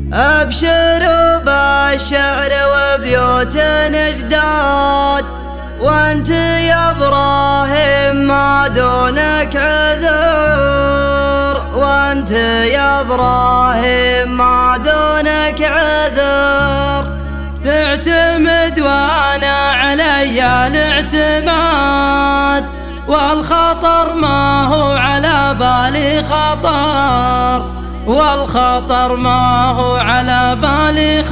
أبشروا بالشعر وبيوت نجداد، وانت يا إبراهيم ما دونك عذر، وانت يا إبراهيم ما دونك عذر. تعتمد وانا علي الاعتماد، والخطر ما هو على بالي خطر، والخطر ما هو على بالي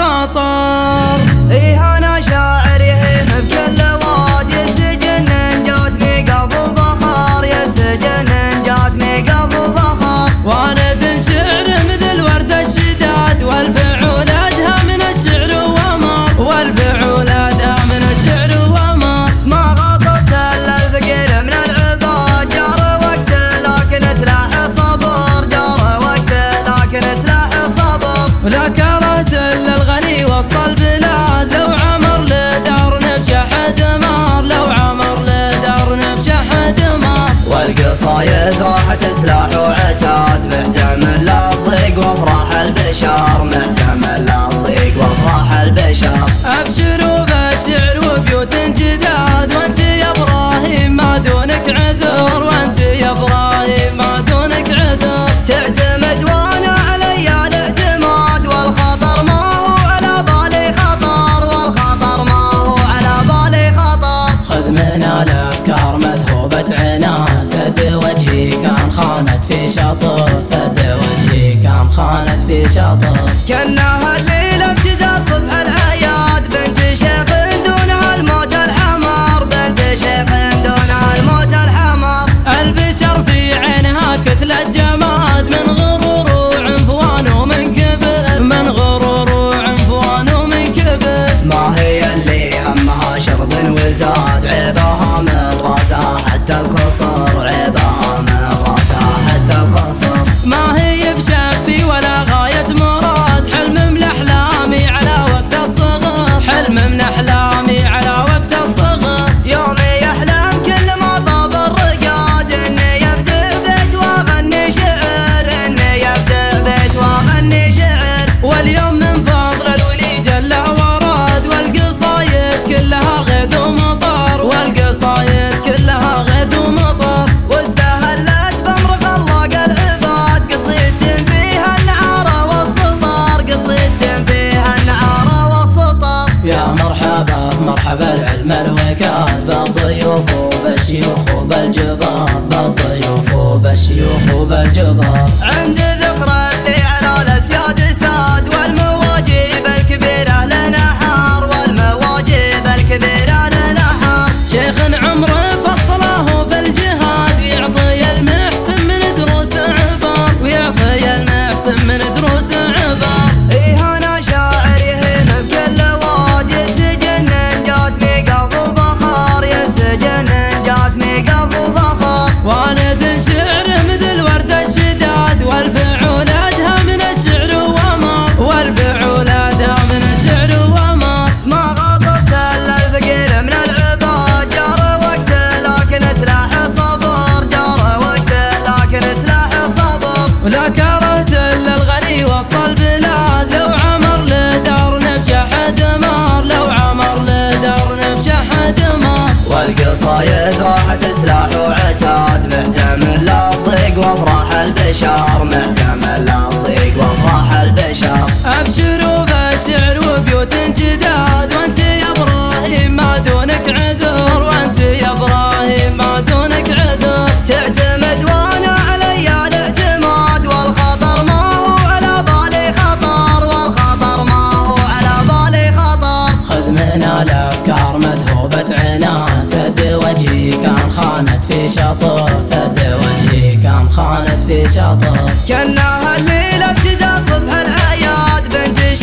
خطر. إيه أنا شاعر يهيم بكل واد، يا السجن جاتني قبل فخر، يا السجن جاتني قبل فخر. وانا ذن شعر مثل ورد الشداد، والفعول ادهى من الشعر وما، والفعول ادهى من الشعر وما. ما غطت الا الفقير من العباد، جار وقت لكن سلاح صبر، جار وقت لكن سلاح صبر. ولا كرهت الا الغني وسط البلاد، لو عمر لدار نبشح دمار، لو عمر لدار نبشح دمار. والقصايد راحت سلاح وعتاد، مهزم لا تضيق وافراح البشر، مهزم لا تضيق وافراح البشر. ابشروا بالشعر وبيوت جداد، وانت يا ابراهيم ما دونك عذر، وانت يا ابراهيم ما دونك عذر. تعتمد وانا علي الاعتماد، والخطر ما هو على بالي خطر، والخطر ما هو على بالي خطر. خذ من الافكار مذهوبة عنان، سد وجهي كان خانت في شطر، سد وجهي كان خانت في شطر. كانها الليلة ابتدى صبح العياد، بنت شيخ دونها الموت الحمر، بنت شيخ دونها الموت الحمر. البشر في عينها كتلة جماد، من غرور وعنفوان ومن كبر، من غرور وعنفوان ومن كبر. ما هي اللي همها شرب وزاد، عيبها من راسها حتى الخصر، عيبها من راسها حتى الخصر. ما هي بشفي ولا غاية مراد، حلم من أحلامي على وقت الصغر، حلم من أحلامي على وقت الصغر. يومي يحلم كل ما طاب الرقاد، اني يبدع بيت واغني شعر، اني يبدع بيت واغني شعر. واليوم من فضل الولي جل وراد، والقصايد كلها غيث ومطر، والقصايد كلها غيث ومطر. واستهلت بامر خلاق العباد، قصيد فيها النعارة والسطر، قصيد فيها النعارة والسطر. يا مرحبا مرحبا العلم الوكاد، بالضيوف وبالشيوخ وبالجبار، بالضيوف وبالشيوخ وبالجبار. عند ذكرى اللي على الاسياد ساد، والمواجب الكبيرة له نحار، والمواجب الكبيرة له نحار. شيخ عمره فصله في الجهاد، ويعطي المحسن من دروس عبار، ويعطي المحسن من دروس عبار. إيه أنا شاعر يهيم بكل واد، يا السجن جاتني قبل فخر، يا السجن جاتني قبل فخر. وانا ذن شعر مثل ورد الشداد، والفعول ادهى من الشعر وما، والفعول ادهى من الشعر وما. ما غطت الا الفقير من العباد، جار وقت لكن سلاح صبر، جار وقت لكن سلاح صبر. ولا كرهت الا الغني وسط البلاد، لو عمر لدار نبشح دمار، لو عمر لدار نبشح دمار. والقصايد راحت سلاح وعتاد، مهزم لا تضيق وافراح البشر، مهزم لا تضيق وافراح البشر. ابشروا بالشعر وبيوت جداد، وانت يا ابراهيم ما دونك عذر، وانت يا ابراهيم ما دونك عذر. تعتمد وانا علي الاعتماد، والخطر ما هو على بالي خطر، والخطر ما هو على بالي خطر. خذ من الافكار مذهوبة عنان، سد وجهي كان خانت في شطر، سد وجهي كان خانت في شطر. كانها الليلة ابتدى صبح العياد، بنت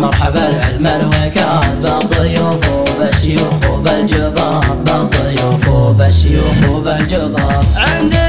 مرحبا العلم الوكاد بالضيوف وبالشيوخ وبالجباب، بالضيوف وبالشيوخ وبالجباب.